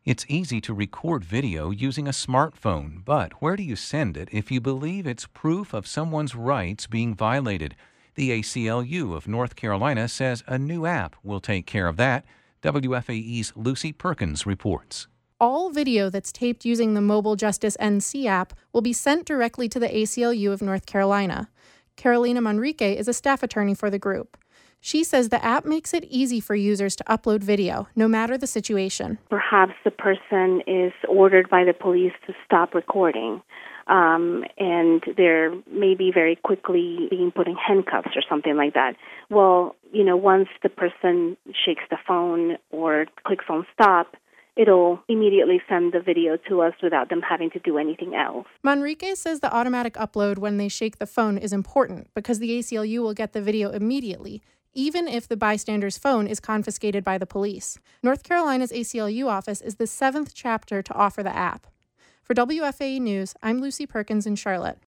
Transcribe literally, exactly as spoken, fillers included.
It's easy to record video using a smartphone, but where do you send it if you believe it's proof of someone's rights being violated? The A C L U of North Carolina says a new app will take care of that. W F A E's Lucy Perkins reports. All video that's taped using the Mobile Justice N C app will be sent directly to the A C L U of North Carolina. Carolina Manrique is a staff attorney for the group. She says the app makes it easy for users to upload video, no matter the situation. Perhaps the person is ordered by the police to stop recording, um, and they're maybe very quickly being put in handcuffs or something like that. Well, you know, once the person shakes the phone or clicks on stop, it'll immediately send the video to us without them having to do anything else. Manrique says the automatic upload when they shake the phone is important because the A C L U will get the video immediately, even if the bystander's phone is confiscated by the police. North Carolina's A C L U office is the seventh chapter to offer the app. For W F A E News, I'm Lucy Perkins in Charlotte.